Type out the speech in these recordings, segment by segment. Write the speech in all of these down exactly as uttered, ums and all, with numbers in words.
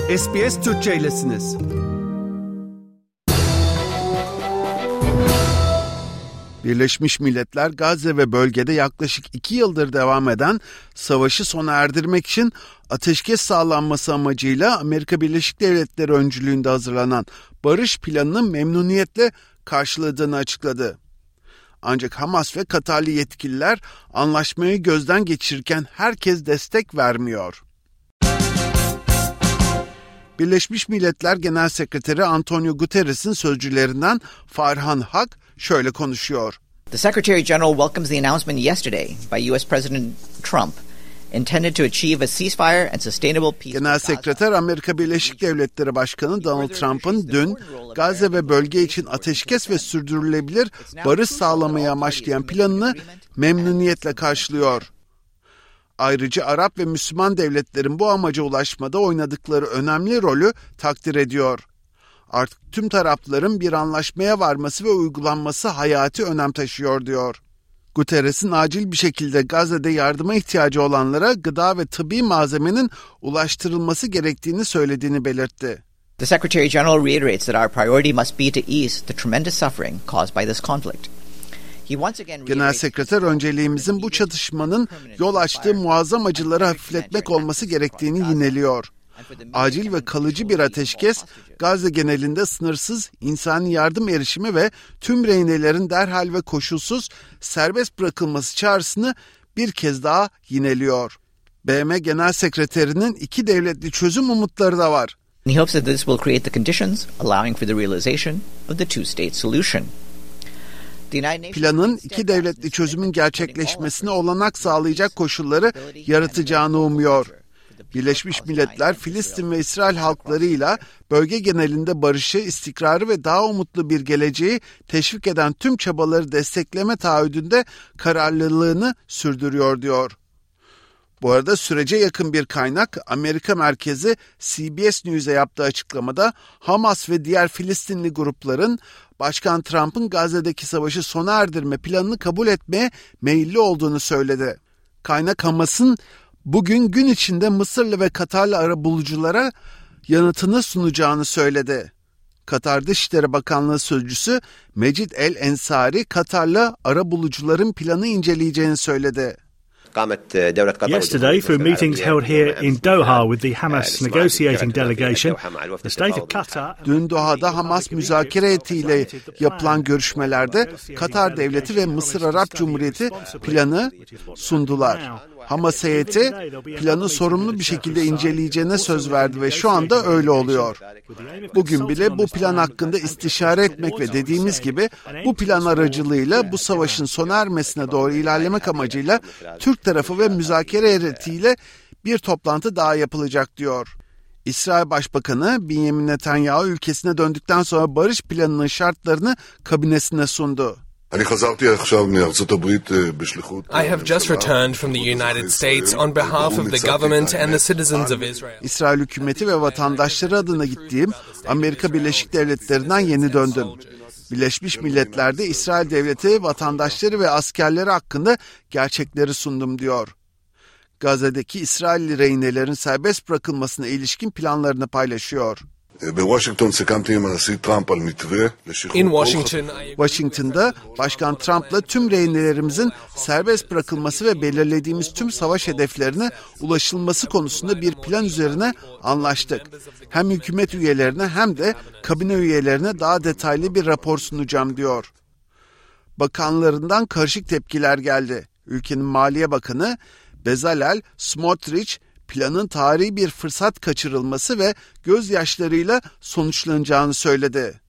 S B S Türkçe'ylesiniz. Birleşmiş Milletler Gazze ve bölgede yaklaşık iki yıldır devam eden savaşı sona erdirmek için ateşkes sağlanması amacıyla Amerika Birleşik Devletleri öncülüğünde hazırlanan barış planını memnuniyetle karşıladığını açıkladı. Ancak Hamas ve Katarlı yetkililer anlaşmayı gözden geçirirken herkes destek vermiyor. Birleşmiş Milletler Genel Sekreteri Antonio Guterres'in sözcülerinden Farhan Hak şöyle konuşuyor. The Secretary General welcomes the announcement yesterday by U S President Trump intended to achieve a ceasefire and sustainable peace. Genel Sekreter Amerika Birleşik Devletleri Başkanı Donald Trump'ın dün Gazze ve bölge için ateşkes ve sürdürülebilir barış sağlamayı amaçlayan planını memnuniyetle karşılıyor. Ayrıca Arap ve Müslüman devletlerin bu amaca ulaşmada oynadıkları önemli rolü takdir ediyor. Artık tüm tarafların bir anlaşmaya varması ve uygulanması hayati önem taşıyor, diyor. Guterres'in acil bir şekilde Gazze'de yardıma ihtiyacı olanlara gıda ve tıbbi malzemenin ulaştırılması gerektiğini söylediğini belirtti. The Secretary General reiterates that our priority must be to ease the tremendous suffering caused by this conflict. Genel Sekreter önceliğimizin bu çatışmanın yol açtığı muazzam acıları hafifletmek olması gerektiğini yineliyor. Acil ve kalıcı bir ateşkes, Gazze genelinde sınırsız insani yardım erişimi ve tüm rehinelerin derhal ve koşulsuz serbest bırakılması çağrısını bir kez daha yineliyor. B M Genel Sekreterinin iki devletli çözüm umutları da var. He hopes that this will create the conditions allowing for the realization of the two-state solution. Planın iki devletli çözümün gerçekleşmesine olanak sağlayacak koşulları yaratacağını umuyor. Birleşmiş Milletler, Filistin ve İsrail halklarıyla bölge genelinde barışı, istikrarı ve daha umutlu bir geleceği teşvik eden tüm çabaları destekleme taahhüdünde kararlılığını sürdürüyor, diyor. Bu arada sürece yakın bir kaynak Amerika merkezi C B S News'e yaptığı açıklamada Hamas ve diğer Filistinli grupların Başkan Trump'ın Gazze'deki savaşı sona erdirme planını kabul etmeye meyilli olduğunu söyledi. Kaynak Hamas'ın bugün gün içinde Mısırlı ve Katarlı arabuluculara yanıtını sunacağını söyledi. Katar Dışişleri Bakanlığı Sözcüsü Mecid El Ensari, Katarlı arabulucuların planı inceleyeceğini söyledi. Yesterday, through meetings held here in Doha with the Hamas negotiating delegation, the state of Qatar... Dün Doha'da Hamas müzakere heyetiyle yapılan görüşmelerde Katar Devleti ve Mısır Arap Cumhuriyeti planı sundular. Hamas heyeti planı sorumlu bir şekilde inceleyeceğine söz verdi ve şu anda öyle oluyor. Bugün bile bu plan hakkında istişare etmek ve dediğimiz gibi bu plan aracılığıyla bu savaşın sona ermesine doğru ilerlemek amacıyla Türk tarafı ve müzakere heyetiyle bir toplantı daha yapılacak, diyor. İsrail Başbakanı Benjamin Netanyahu ülkesine döndükten sonra barış planının şartlarını kabinesine sundu. I have just returned from the United States on behalf of the government and the citizens of Israel. İsrail hükümeti ve vatandaşları adına gittiğim Amerika Birleşik Devletleri'nden yeni döndüm. Birleşmiş Milletler'de İsrail Devleti, vatandaşları ve askerleri hakkında gerçekleri sundum, diyor. Gazze'deki İsrailli rehinelerin serbest bırakılmasına ilişkin planlarını paylaşıyor. In Washington, Washington'da Başkan Trump'la tüm rehinelerimizin serbest bırakılması ve belirlediğimiz tüm savaş hedeflerine ulaşılması konusunda bir plan üzerine anlaştık. Hem hükümet üyelerine hem de kabine üyelerine daha detaylı bir rapor sunacağım, diyor. Bakanlarından karışık tepkiler geldi. Ülkenin Maliye Bakanı Bezalel Smotrich, planın tarihi bir fırsat kaçırılması ve gözyaşlarıyla sonuçlanacağını söyledi.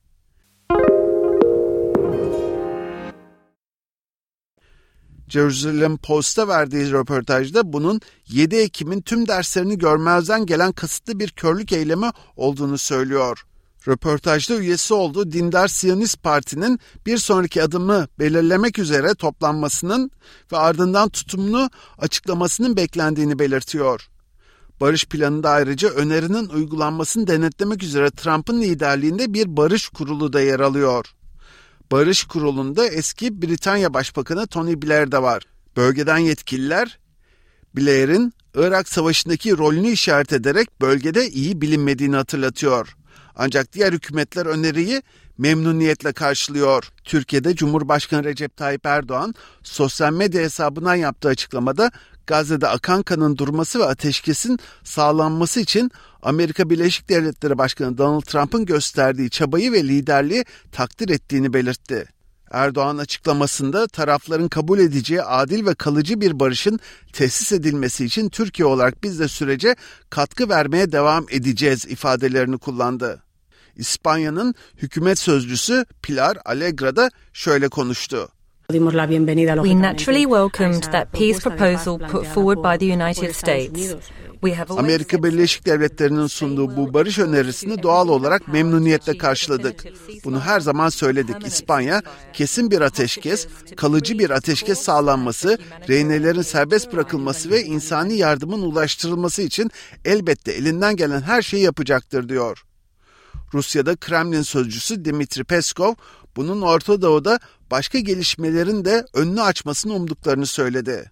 Jerusalem Post'a verdiği röportajda bunun yedi Ekim'in tüm derslerini görmezden gelen kasıtlı bir körlük eylemi olduğunu söylüyor. Röportajda üyesi olduğu Dindar Siyonist Parti'nin bir sonraki adımı belirlemek üzere toplanmasının ve ardından tutumunu açıklamasının beklendiğini belirtiyor. Barış planında ayrıca önerinin uygulanmasını denetlemek üzere Trump'ın liderliğinde bir barış kurulu da yer alıyor. Barış kurulunda eski Britanya Başbakanı Tony Blair de var. Bölgeden yetkililer, Blair'in Irak Savaşı'ndaki rolünü işaret ederek bölgede iyi bilinmediğini hatırlatıyor. Ancak diğer hükümetler öneriyi memnuniyetle karşılıyor. Türkiye'de Cumhurbaşkanı Recep Tayyip Erdoğan sosyal medya hesabından yaptığı açıklamada Gazze'de akan kanın durması ve ateşkesin sağlanması için Amerika Birleşik Devletleri Başkanı Donald Trump'ın gösterdiği çabayı ve liderliği takdir ettiğini belirtti. Erdoğan açıklamasında tarafların kabul edeceği adil ve kalıcı bir barışın tesis edilmesi için Türkiye olarak biz de sürece katkı vermeye devam edeceğiz ifadelerini kullandı. İspanya'nın hükümet sözcüsü Pilar Alegra da şöyle konuştu. We naturally welcomed that peace proposal put forward by the United States. Amerika Birleşik Devletleri'nin sunduğu bu barış önerisini doğal olarak memnuniyetle karşıladık. Bunu her zaman söyledik. İspanya, kesin bir ateşkes, kalıcı bir ateşkes sağlanması, rehinelerin serbest bırakılması ve insani yardımın ulaştırılması için elbette elinden gelen her şeyi yapacaktır diyor. Rusya'da Kremlin sözcüsü Dmitri Peskov, bunun Orta Doğu'da başka gelişmelerin de önünü açmasını umduklarını söyledi.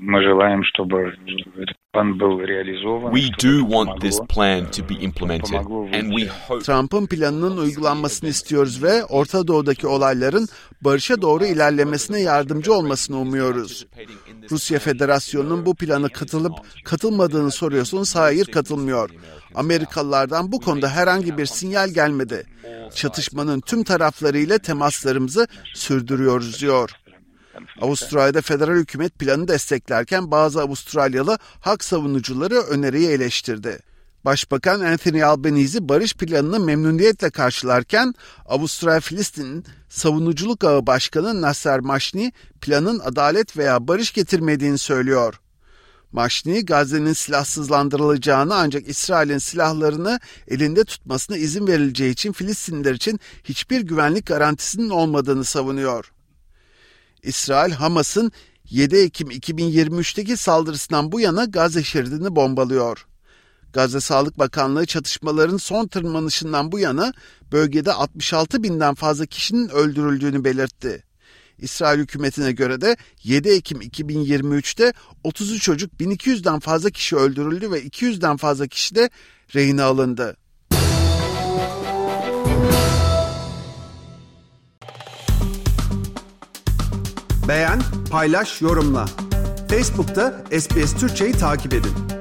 We do want this plan to be implemented and we hope Trump'ın planının uygulanmasını istiyoruz ve Orta Doğu'daki olayların barışa doğru ilerlemesine yardımcı olmasını umuyoruz. Rusya Federasyonu'nun bu plana katılıp katılmadığını soruyorsunuz. Hayır, katılmıyor. Amerikalılardan bu konuda herhangi bir sinyal gelmedi. Çatışmanın tüm taraflarıyla temaslarımızı sürdürüyoruz diyor. Avustralya'da federal hükümet planı desteklerken bazı Avustralyalı hak savunucuları öneriyi eleştirdi. Başbakan Anthony Albanese barış planını memnuniyetle karşılarken Avustralya-Filistin'in savunuculuk ağı başkanı Nasser Mashni planın adalet veya barış getirmediğini söylüyor. Mashni, Gazze'nin silahsızlandırılacağını ancak İsrail'in silahlarını elinde tutmasına izin verileceği için Filistinliler için hiçbir güvenlik garantisinin olmadığını savunuyor. İsrail, Hamas'ın yedi Ekim iki bin yirmi üçteki saldırısından bu yana Gazze şeridini bombalıyor. Gazze Sağlık Bakanlığı çatışmaların son tırmanışından bu yana bölgede altmış altı binden fazla kişinin öldürüldüğünü belirtti. İsrail hükümetine göre de yedi Ekim iki bin yirmi üçte otuz üç çocuk, bin iki yüzden fazla kişi öldürüldü ve iki yüzden fazla kişi de rehine alındı. Beğen, paylaş, yorumla. Facebook'ta S B S Türkçe'yi takip edin.